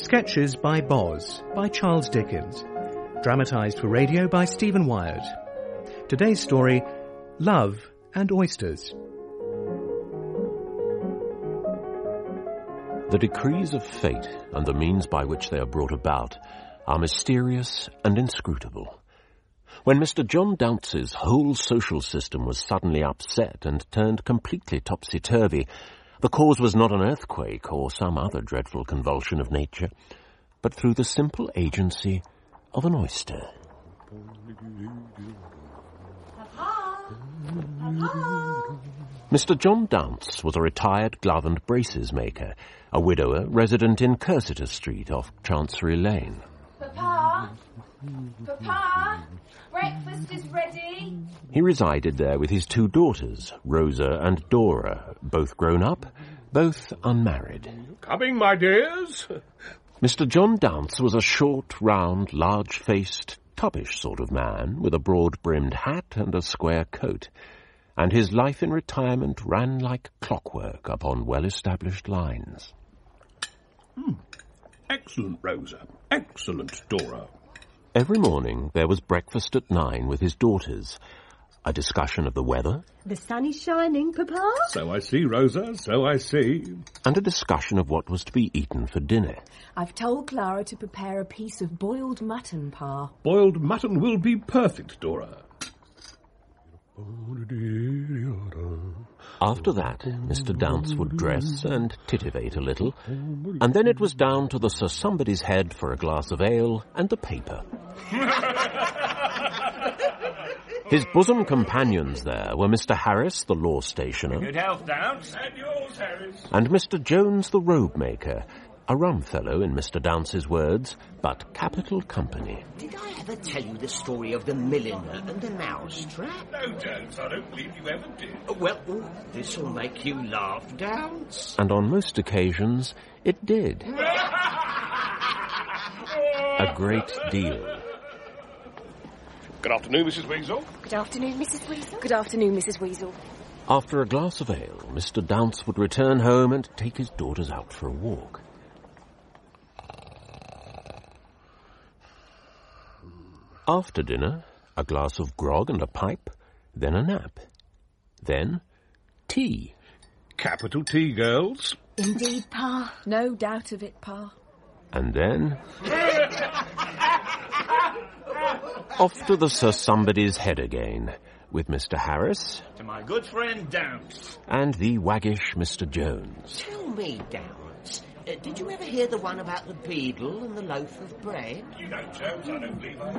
Sketches by Boz, by Charles Dickens. Dramatised for radio by Stephen Wyatt. Today's story, Love and Oysters. The decrees of fate and the means by which they are brought about are mysterious and inscrutable. When Mr. John Dounce's whole social system was suddenly upset and turned completely topsy-turvy, the cause was not an earthquake or some other dreadful convulsion of nature, but through the simple agency of an oyster. Papa! Papa! Mr. John Dounce was a retired glove and braces maker, a widower resident in Cursitor Street off Chancery Lane. Papa! Papa! Breakfast is ready. He resided there with his two daughters, Rosa and Dora, both grown up, both unmarried. Coming, my dears? Mr. John Dounce was a short, round, large-faced, tubbish sort of man with a broad-brimmed hat and a square coat, and his life in retirement ran like clockwork upon well-established lines. Excellent, Rosa. Excellent, Dora. Every morning there was breakfast at 9 with his daughters, a discussion of the weather. The sun is shining, Papa. So I see, Rosa, so I see. And a discussion of what was to be eaten for dinner. I've told Clara to prepare a piece of boiled mutton, Pa. Boiled mutton will be perfect, Dora. After that, Mr. Dounce would dress and titivate a little, and then it was down to the Sir Somebody's Head for a glass of ale and the paper. His bosom companions there were Mr. Harris, the law stationer, Good health, Dounce. And yours, Harris. and Mr. Jones, the robe maker, a rum fellow in Mr. Dounce's words, but capital company. Did I ever tell you the story of the milliner and the mousetrap? No, Jones, I don't believe you ever did. Well, this'll make you laugh, Dounce. And on most occasions, it did. A great deal. Good afternoon, Mrs. Weasel. Good afternoon, Mrs. Weasel. Good afternoon, Mrs. Weasel. After a glass of ale, Mr. Dounce would return home and take his daughters out for a walk. After dinner, a glass of grog and a pipe, then a nap. Then tea. Capital tea, girls. Indeed, Pa. No doubt of it, Pa. And then off to the Sir Somebody's Head again, with Mr. Harris To my good friend, Dounce. and the waggish Mr. Jones. Tell me, Dounce, did you ever hear the one about the beadle and the loaf of bread? You know, Jones, I don't believe I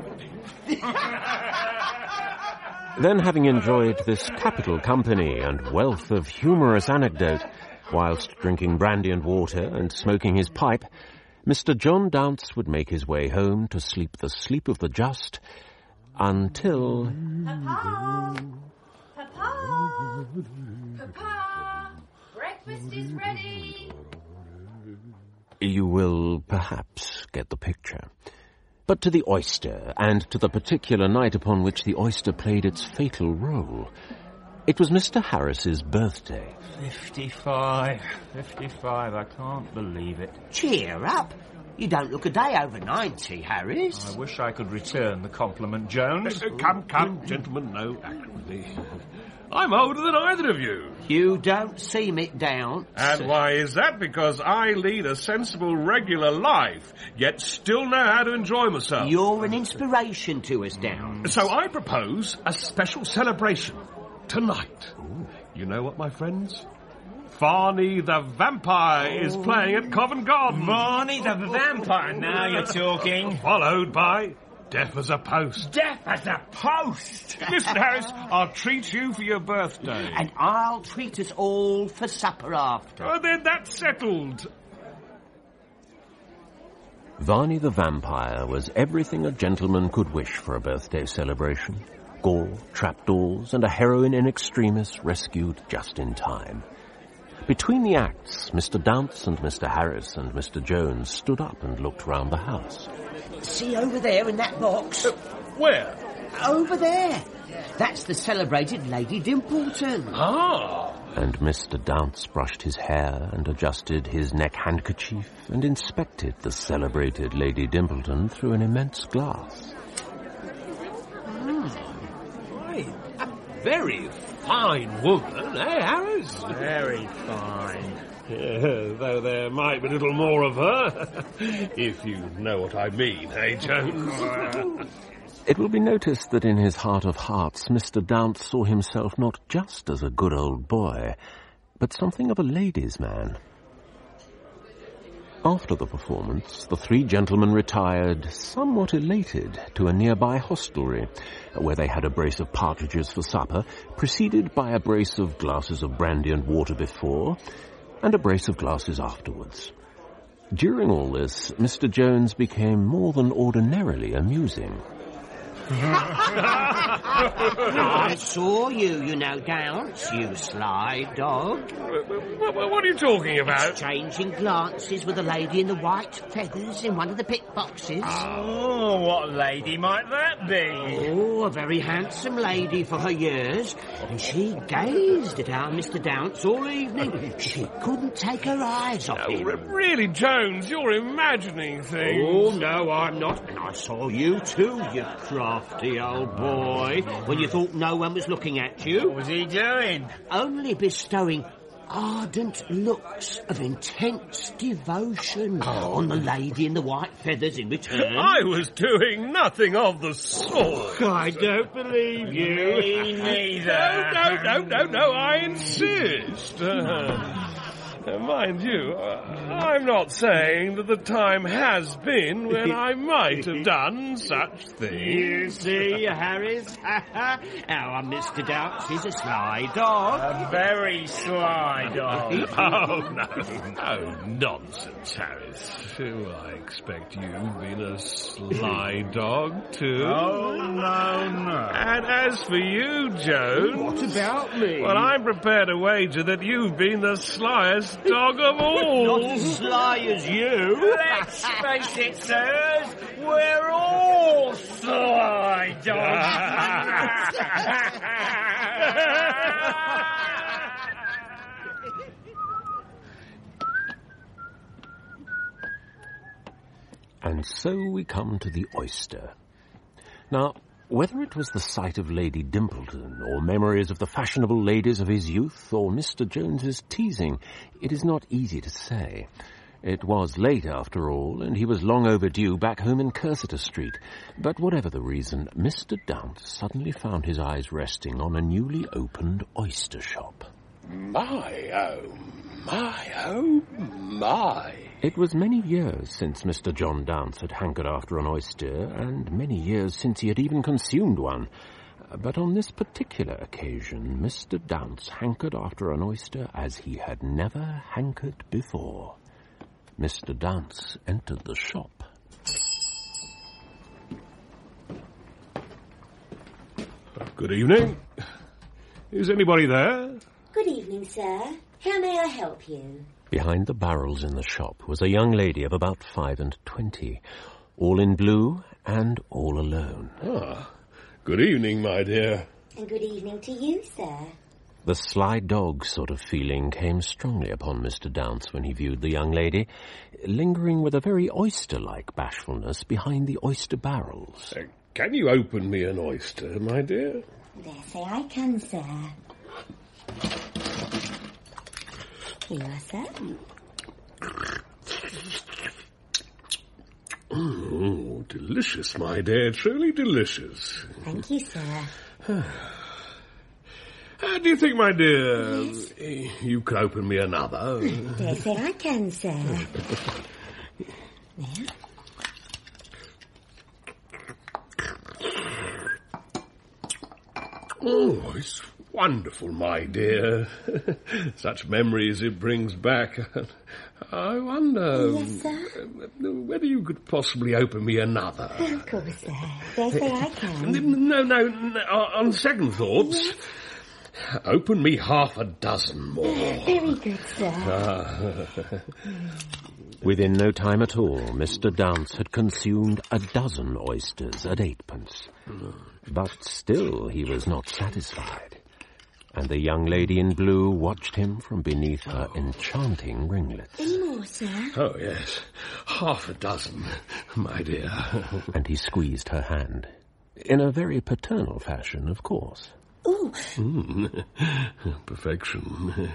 ever did. Then, having enjoyed this capital company and wealth of humorous anecdote, whilst drinking brandy and water and smoking his pipe, Mr. John Dounce would make his way home to sleep the sleep of the just until... Papa! Papa! Papa! Breakfast is ready. You will perhaps get the picture. But to the oyster, and to the particular night upon which the oyster played its fatal role. It was Mr. Harris's birthday. 55, I can't believe it. Cheer up. You don't look a day over 90, Harris. I wish I could return the compliment, Jones. Come, gentlemen, no acrimony. I'm older than either of you. You don't seem it, Dounce. And why is that? Because I lead a sensible, regular life, yet still know how to enjoy myself. You're an inspiration to us, Dounce. So I propose a special celebration tonight. You know what, my friends? Varney the Vampire is playing at Covent Garden. Varney the Vampire, now you're talking. Followed by Deaf as a Post. Deaf as a post. Mr. Harris, I'll treat you for your birthday. And I'll treat us all for supper after. Oh, then that's settled. Varney the Vampire was everything a gentleman could wish for a birthday celebration. Gore, trapdoors, and a heroine in extremis rescued just in time. Between the acts, Mr. Dounce and Mr. Harris and Mr. Jones stood up and looked round the house. See over there in that box? Where? Over there. That's the celebrated Lady Dimpleton. Ah, And Mr. Dounce brushed his hair and adjusted his neck handkerchief and inspected the celebrated Lady Dimpleton through an immense glass. A very fine woman, eh, Harris? Very fine. Yeah, though there might be a little more of her, if you know what I mean, eh, Jones? It will be noticed that in his heart of hearts, Mr. Dounce saw himself not just as a good old boy, but something of a ladies' man. After the performance, the three gentlemen retired, somewhat elated, to a nearby hostelry, where they had a brace of partridges for supper, preceded by a brace of glasses of brandy and water before, and a brace of glasses afterwards. During all this, Mr. Jones became more than ordinarily amusing. I saw you know, Dounce, you sly dog. What are you talking about? Exchanging glances with a lady in the white feathers in one of the pit boxes. Oh, what lady might that be? Oh, a very handsome lady for her years. And she gazed at our Mr. Dounce all evening. She couldn't take her eyes off him. Really, Jones, you're imagining things. Oh, no, I'm not. And I saw you too, you crafty old boy, when you thought no one was looking at you. What was he doing? Only bestowing ardent looks of intense devotion on the lady in the white feathers in return. I was doing nothing of the sort. I don't believe you. Me neither. No, I insist. Mind you, I'm not saying that the time has been when I might have done such things. You see, Harris, our Mr. Dounce is a sly dog. A very sly dog. Oh, no, nonsense, Harris. Do I expect you've been a sly dog, too? Oh, no. And as for you, Jones... What about me? Well, I'm prepared to wager that you've been the slyest dog of all. Not as sly as you. Let's face it, sirs, we're all sly dogs. And so we come to the oyster. Now, whether it was the sight of Lady Dimpleton, or memories of the fashionable ladies of his youth, or Mr. Jones's teasing, it is not easy to say. It was late, after all, and he was long overdue back home in Cursitor Street. But whatever the reason, Mr. Dounce suddenly found his eyes resting on a newly opened oyster shop. My. It was many years since Mr. John Dounce had hankered after an oyster, and many years since he had even consumed one. But on this particular occasion, Mr. Dounce hankered after an oyster as he had never hankered before. Mr. Dounce entered the shop. Good evening. Is anybody there? Good evening, sir. How may I help you? Behind the barrels in the shop was a young lady of about 25, all in blue and all alone. Ah, good evening, my dear. And good evening to you, sir. The sly dog sort of feeling came strongly upon Mr. Dounce when he viewed the young lady, lingering with a very oyster-like bashfulness behind the oyster barrels. Can you open me an oyster, my dear? Dare say I can, sir. Here you are, sir. Oh, delicious, my dear. Truly delicious. Thank you, sir. Do you think, my dear, you could open me another? Dare say I can, sir. Now. Oh, it's wonderful, my dear. Such memories it brings back. I wonder Yes, sir? Whether you could possibly open me another. Of course, sir. Dare say I can. No, on second thoughts, Yes? open me half a dozen more. Very good, sir. Within no time at all, Mr. Dounce had consumed a dozen oysters at 8 pence. But still he was not satisfied. And the young lady in blue watched him from beneath her enchanting ringlets. Any more, sir? Oh, yes. Half a dozen, my dear. And he squeezed her hand. In a very paternal fashion, of course. Oh. Perfection.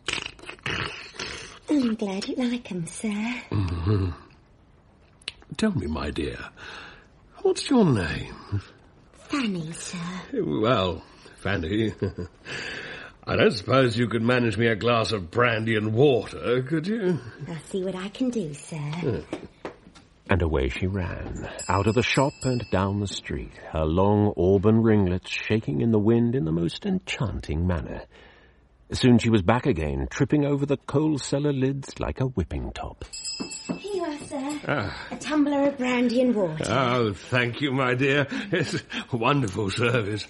I'm glad you like 'em, sir. Mm-hmm. Tell me, my dear, what's your name? Fanny, sir. Well, Fanny, I don't suppose you could manage me a glass of brandy and water, could you? I'll see what I can do, sir. And away she ran, out of the shop and down the street, her long auburn ringlets shaking in the wind in the most enchanting manner. Soon she was back again, tripping over the coal cellar lids like a whipping top. Here you are, sir. A tumbler of brandy and water. Oh, thank you, my dear. It's a wonderful service.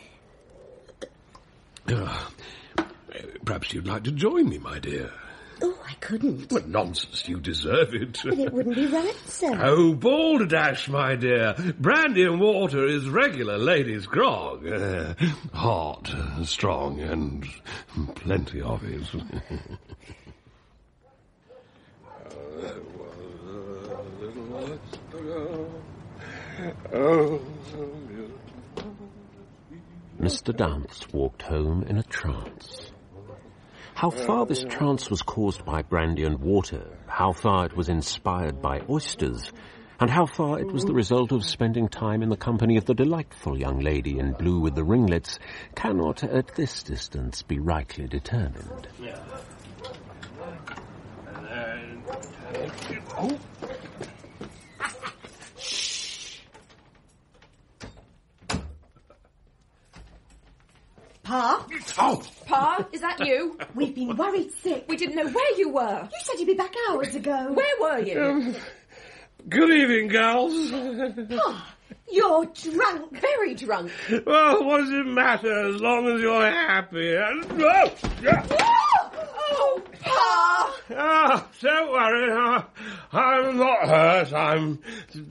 Perhaps you'd like to join me, my dear. Oh, I couldn't. What nonsense, you deserve it. But it wouldn't be right, sir. Oh, balderdash, my dear. Brandy and water is regular ladies' grog. Hot, strong, and plenty of it. Mr. Dance walked home in a trance. How far this trance was caused by brandy and water, how far it was inspired by oysters, and how far it was the result of spending time in the company of the delightful young lady in blue with the ringlets, cannot at this distance be rightly determined. Pa? Oh! Pa, is that you? We've been worried sick. We didn't know where you were. You said you'd be back hours ago. Where were you? Good evening, girls. Pa, you're drunk. Very drunk. Well, what does it matter as long as you're happy? Oh, Pa! Ah, don't worry. I'm not hurt. I'm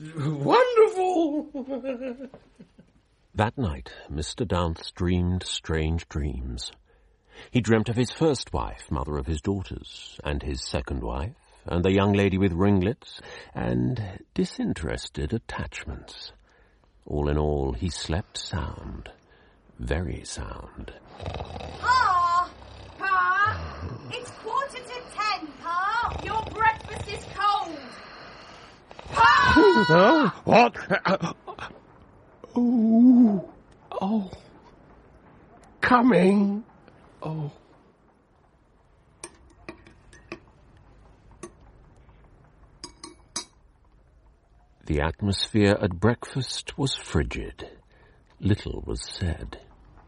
wonderful. That night, Mr. Dance dreamed strange dreams. He dreamt of his first wife, mother of his daughters, and his second wife, and the young lady with ringlets, and disinterested attachments. All in all, he slept sound, very sound. Pa! Pa! It's 9:45, Pa! Your breakfast is cold! Pa! Oh, what? Oh. Coming. Oh. The atmosphere at breakfast was frigid. Little was said.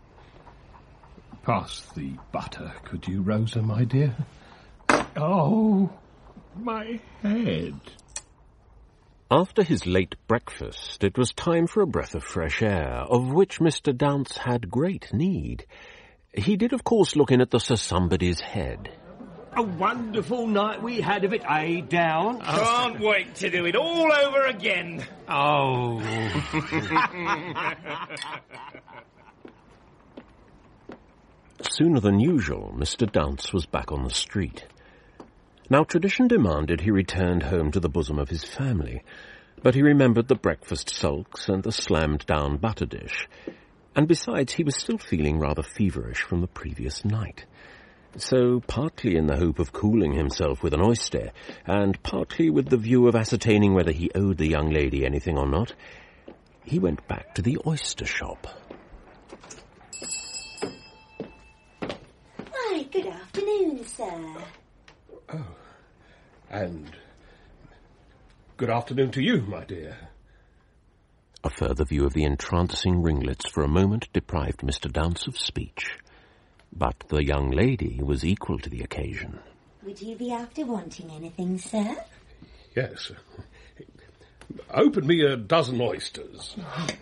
Pass the butter, could you, Rosa, my dear? Oh, my head. After his late breakfast, it was time for a breath of fresh air, of which Mr. Dance had great need. He did, of course, look in at the Sir Somebody's head. A wonderful night we had of it, eh, Down? Can't wait to do it all over again. Oh. Sooner than usual, Mr. Dance was back on the street. Now, tradition demanded he returned home to the bosom of his family, but he remembered the breakfast sulks and the slammed-down butter dish, and besides, he was still feeling rather feverish from the previous night. So, partly in the hope of cooling himself with an oyster, and partly with the view of ascertaining whether he owed the young lady anything or not, he went back to the oyster shop. Why, good afternoon, sir. Oh, and good afternoon to you, my dear. A further view of the entrancing ringlets for a moment deprived Mr. Dance of speech. But the young lady was equal to the occasion. Would you be after wanting anything, sir? Yes. Open me a dozen oysters.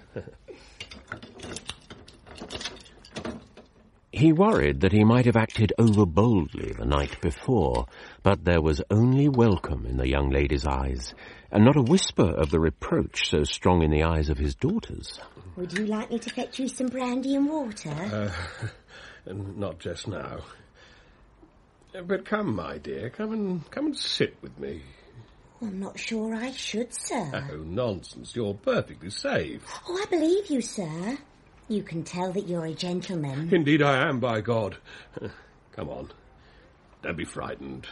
He worried that he might have acted over-boldly the night before, but there was only welcome in the young lady's eyes, and not a whisper of the reproach so strong in the eyes of his daughters. Would you like me to fetch you some brandy and water? and not just now. But come, my dear, come and sit with me. I'm not sure I should, sir. Oh, nonsense. You're perfectly safe. Oh, I believe you, sir. You can tell that you're a gentleman. Indeed I am, by God. Come on. Don't be frightened.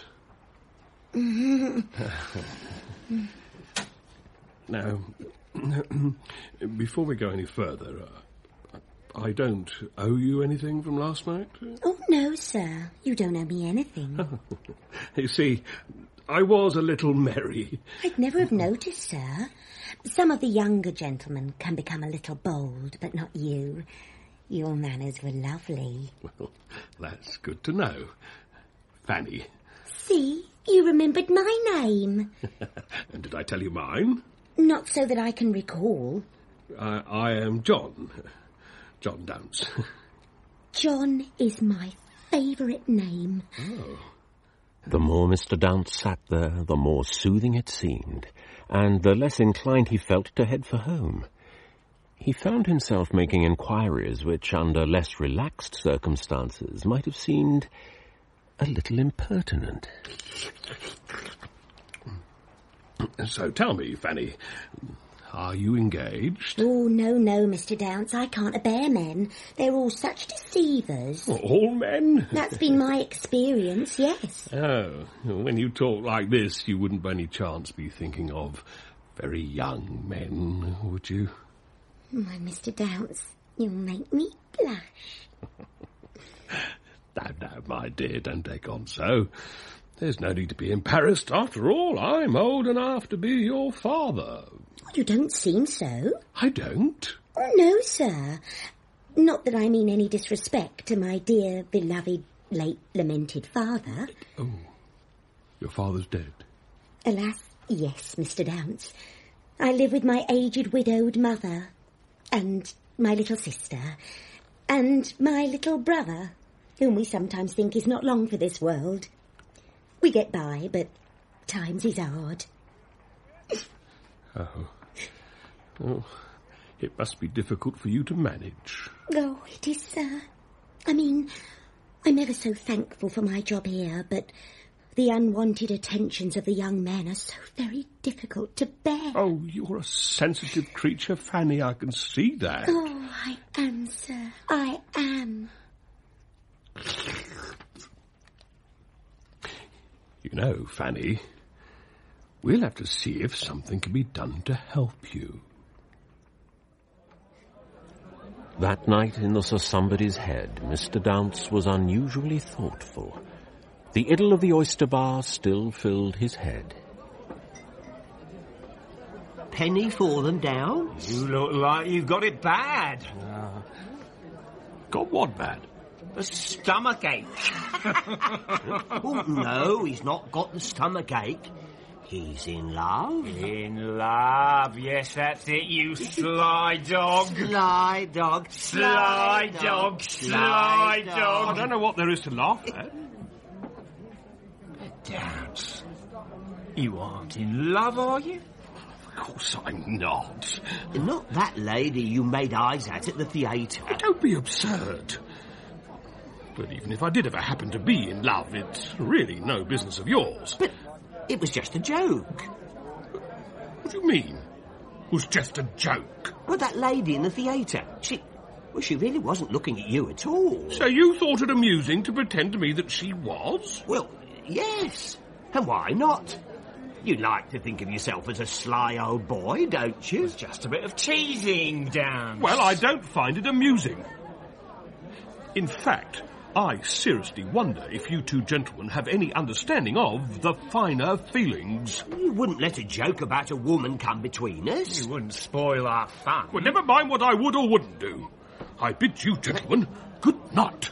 Now, before we go any further, I don't owe you anything from last night? Oh, no, sir. You don't owe me anything. You see, I was a little merry. I'd never have noticed, sir. Some of the younger gentlemen can become a little bold, but not you. Your manners were lovely. Well, that's good to know. Fanny. See, you remembered my name. And did I tell you mine? Not so that I can recall. I am John. John Dounce. John is my favourite name. Oh. The more Mr. Dounce sat there, the more soothing it seemed, and the less inclined he felt to head for home. He found himself making inquiries which, under less relaxed circumstances, might have seemed a little impertinent. So tell me, Fanny, are you engaged? Oh, no, Mr. Dounce, I can't bear men. They're all such deceivers. All men? That's been my experience, yes. Oh, when you talk like this, you wouldn't by any chance be thinking of very young men, would you? My Mr. Dounce, you'll make me blush. No, my dear, don't take on so. There's no need to be embarrassed. After all, I'm old enough to be your father. You don't seem so. I don't? Oh, no, sir. Not that I mean any disrespect to my dear, beloved, late lamented father. Oh, your father's dead? Alas, yes, Mr. Dounce. I live with my aged widowed mother, and my little sister, and my little brother, whom we sometimes think is not long for this world. We get by, but times is hard. Oh, it must be difficult for you to manage. Oh, it is, sir. I mean, I'm ever so thankful for my job here, but the unwanted attentions of the young men are so very difficult to bear. Oh, you're a sensitive creature, Fanny, I can see that. Oh, I am, sir. I am. You know, Fanny, we'll have to see if something can be done to help you. That night in the Sir Somebody's Head, Mr. Dounce was unusually thoughtful. The idyll of the oyster bar still filled his head. Penny for them, Dounce? You look like you've got it bad. Got what bad? A stomachache. Oh, no, he's not got the stomachache. He's in love. In love, yes, that's it, you sly dog. Sly dog. Sly dog. Sly dog. I don't know what there is to laugh at. Dounce, you aren't in love, are you? Of course I'm not. Not that lady you made eyes at the theatre. Don't be absurd. But even if I did ever happen to be in love, it's really no business of yours. But it was just a joke. What do you mean? It was just a joke. Well, that lady in the theatre, she really wasn't looking at you at all. So you thought it amusing to pretend to me that she was? Well, yes. And why not? You like to think of yourself as a sly old boy, don't you? It's just a bit of teasing, Dounce. Well, I don't find it amusing. In fact, I seriously wonder if you two gentlemen have any understanding of the finer feelings. You wouldn't let a joke about a woman come between us. You wouldn't spoil our fun. Well, never mind what I would or wouldn't do. I bid you gentlemen good night.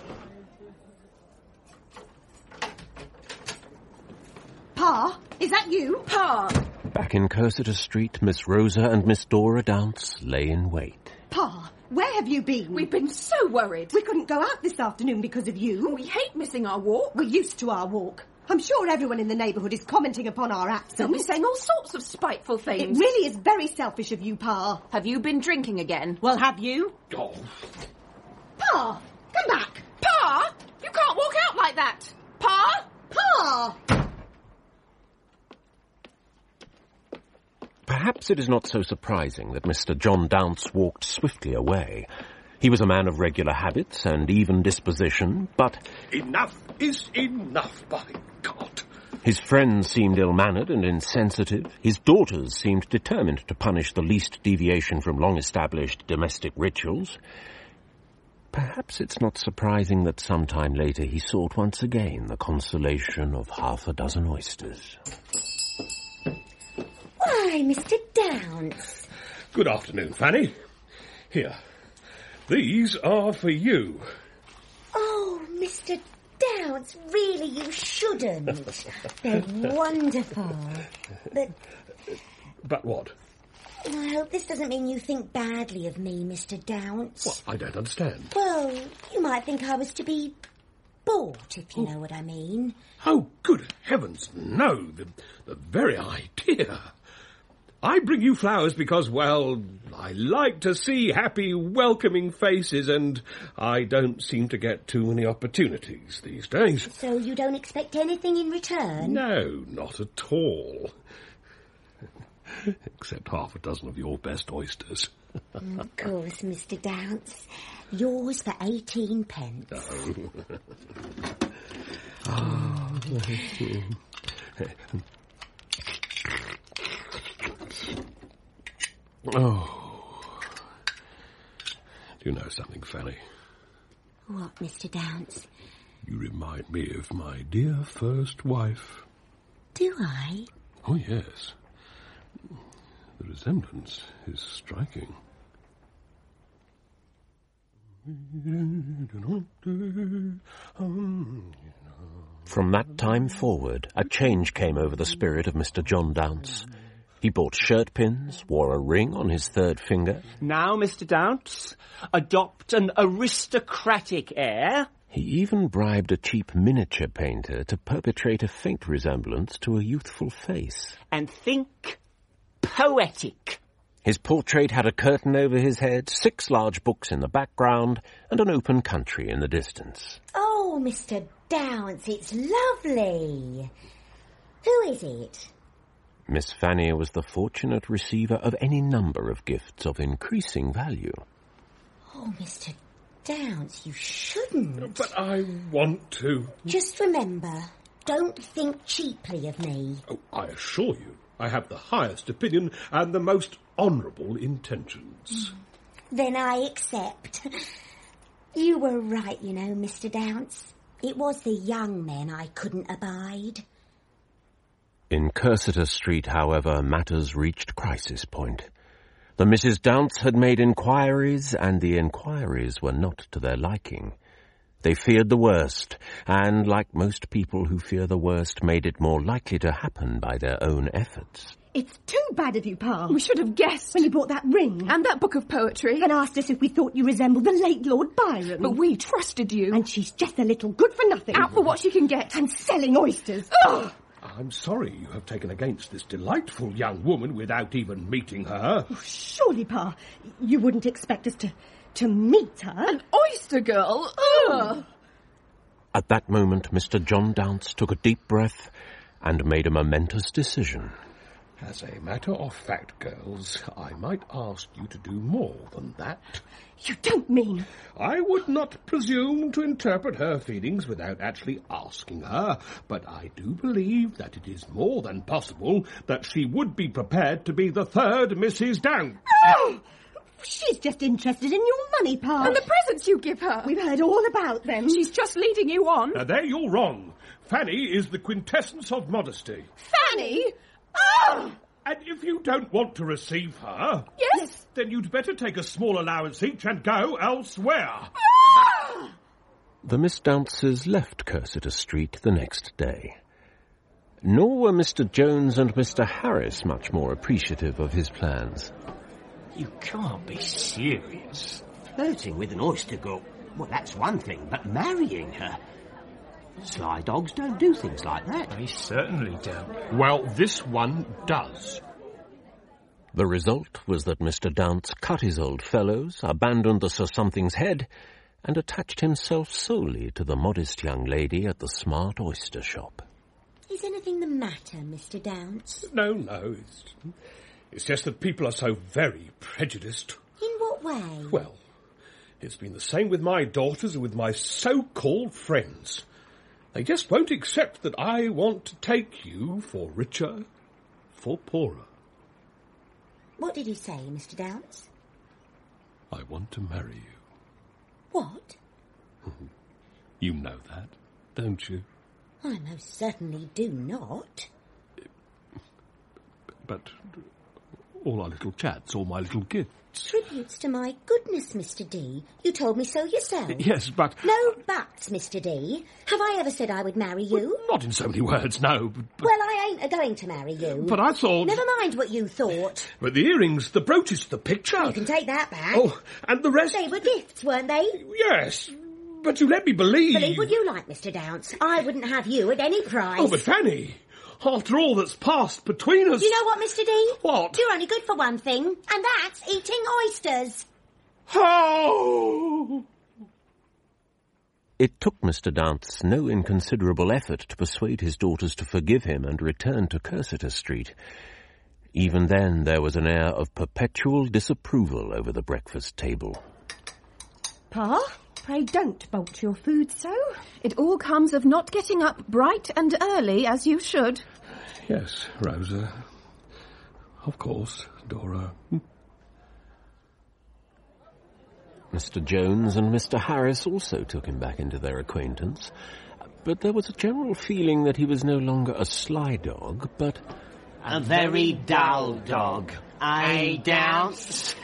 Pa, is that you? Pa! Back in Cursitor Street, Miss Rosa and Miss Dora Dounce lay in wait. Pa, where have you been? We've been so worried. We couldn't go out this afternoon because of you. We hate missing our walk. We're used to our walk. I'm sure everyone in the neighbourhood is commenting upon our They'll absence. be saying all sorts of spiteful It things. really is very selfish of you, Pa. Have you been drinking again? Well, have you? Oh, Pa, come back. Pa! You can't walk out like that! Pa! Pa! Perhaps it is not so surprising that Mr. John Dounce walked swiftly away. He was a man of regular habits and even disposition, but... Enough is enough, by God. His friends seemed ill-mannered and insensitive. His daughters seemed determined to punish the least deviation from long-established domestic rituals. Perhaps it's not surprising that some time later he sought once again the consolation of half a dozen oysters. Why, Mr. Dounce. Good afternoon, Fanny. Here. These are for you. Oh, Mr. Dounce, really, you shouldn't. They're wonderful. But what? I hope this doesn't mean you think badly of me, Mr. Dounce. What? I don't understand. Well, you might think I was to be bought, if you know what I mean. Oh, good heavens, no. The very idea. I bring you flowers because, well, I like to see happy, welcoming faces, and I don't seem to get too many opportunities these days. So you don't expect anything in return? No, not at all. Except half a dozen of your best oysters. Of course, Mr. Dounce. Yours for 18 pence. Oh. Do you know something, Fanny? What, Mr. Dounce? You remind me of my dear first wife. Do I? Oh, yes. The resemblance is striking. From that time forward, a change came over the spirit of Mr. John Dounce. He bought shirt pins, wore a ring on his third finger. Now, Mr. Dounce, adopt an aristocratic air. He even bribed a cheap miniature painter to perpetrate a faint resemblance to a youthful face. And think poetic. His portrait had a curtain over his head, 6 large books in the background, and an open country in the distance. Oh, Mr. Dounce, it's lovely. Who is it? Miss Fanny was the fortunate receiver of any number of gifts of increasing value. Oh, Mr. Dounce, you shouldn't. But I want to. Just remember, don't think cheaply of me. Oh, I assure you, I have the highest opinion and the most honourable intentions. Then I accept. You were right, you know, Mr. Dounce. It was the young men I couldn't abide. In Cursitor Street, however, matters reached crisis point. The Mrs. Dounce had made inquiries, and the inquiries were not to their liking. They feared the worst, and, like most people who fear the worst, made it more likely to happen by their own efforts. It's too bad of you, Pa. We should have guessed. When you brought that ring. And that book of poetry. And asked us if we thought you resembled the late Lord Byron. But we trusted you. And she's just a little good for nothing. Out for what she can get. And selling oysters. Ugh! I'm sorry you have taken against this delightful young woman without even meeting her. Oh, surely, Pa, you wouldn't expect us to meet her. An oyster girl? Ugh! At that moment, Mr. John Dounce took a deep breath and made a momentous decision. As a matter of fact, girls, I might ask you to do more than that. You don't mean... I would not presume to interpret her feelings without actually asking her, but I do believe that it is more than possible that she would be prepared to be the third Mrs. Dounce. Oh! She's just interested in your money, Pa. And the presents you give her. We've heard all about them. She's just leading you on. Now, there you're wrong. Fanny is the quintessence of modesty. Fanny? Oh! And if you don't want to receive her... Yes? Then you'd better take a small allowance each and go elsewhere. Ah! The Miss Dounces left Cursitor Street the next day. Nor were Mr. Jones and Mr. Harris much more appreciative of his plans. You can't be serious. Flirting with an oyster girl, well, that's one thing, but marrying her... Sly dogs don't do things like that. They certainly don't. Well, this one does. The result was that Mr. Dounce cut his old fellows, abandoned the Sir Something's Head, and attached himself solely to the modest young lady at the smart oyster shop. Is anything the matter, Mr. Dounce? No. It's just that people are so very prejudiced. In what way? Well, it's been the same with my daughters and with my so-called friends. They just won't accept that I want to take you for richer, for poorer. What did you say, Mr. Dounce? I want to marry you. What? You know that, don't you? I most certainly do not. But all our little chats, all my little gifts. Tributes to my goodness, Mr. D. You told me so yourself. Yes, but... No buts, Mr. D. Have I ever said I would marry you? Well, not in so many words, no. But... Well, I ain't a-going to marry you. But I thought... Never mind what you thought. But the earrings, the brooches, the picture... You can take that back. Oh, and the rest... They were gifts, weren't they? Yes, but you let me believe... Believe what you like, Mr. Dounce. I wouldn't have you at any price. Oh, but Fanny... After all that's passed between us... You know what, Mr. D? What? You're only good for one thing, and that's eating oysters. Oh! It took Mr. Dounce no inconsiderable effort to persuade his daughters to forgive him and return to Cursitor Street. Even then there was an air of perpetual disapproval over the breakfast table. Pa, pray don't bolt your food so. It all comes of not getting up bright and early as you should. Yes, Rosa. Of course, Dora. Mr. Jones and Mr. Harris also took him back into their acquaintance, but there was a general feeling that he was no longer a sly dog, but... a very dull dog. Eh, Dounce?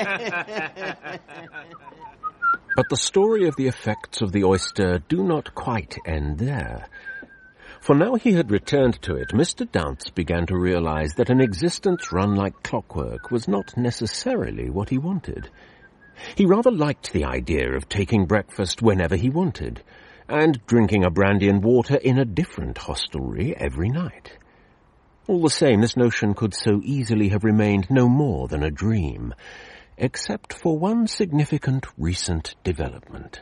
But the story of the effects of the oyster do not quite end there. For now he had returned to it, Mr. Dounce began to realize that an existence run like clockwork was not necessarily what he wanted. He rather liked the idea of taking breakfast whenever he wanted, and drinking a brandy and water in a different hostelry every night. All the same, this notion could so easily have remained no more than a dream, except for one significant recent development.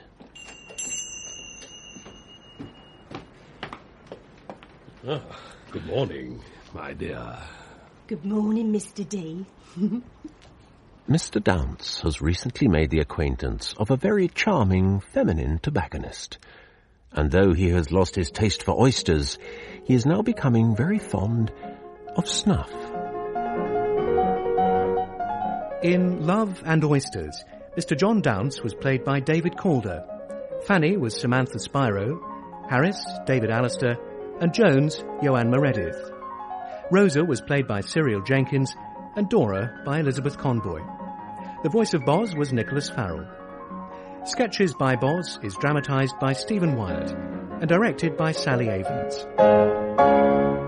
Ah, good morning, my dear. Good morning, Mr. D. Mr. Dounce has recently made the acquaintance of a very charming feminine tobacconist, and though he has lost his taste for oysters, he is now becoming very fond of snuff. In Love and Oysters, Mr. John Dounce was played by David Calder. Fanny was Samantha Spiro, Harris, David Alistair, and Jones, Joanne Meredith. Rosa was played by Cyril Jenkins, and Dora by Elizabeth Conboy. The voice of Boz was Nicholas Farrell. Sketches by Boz is dramatised by Stephen Wyatt and directed by Sally Avens.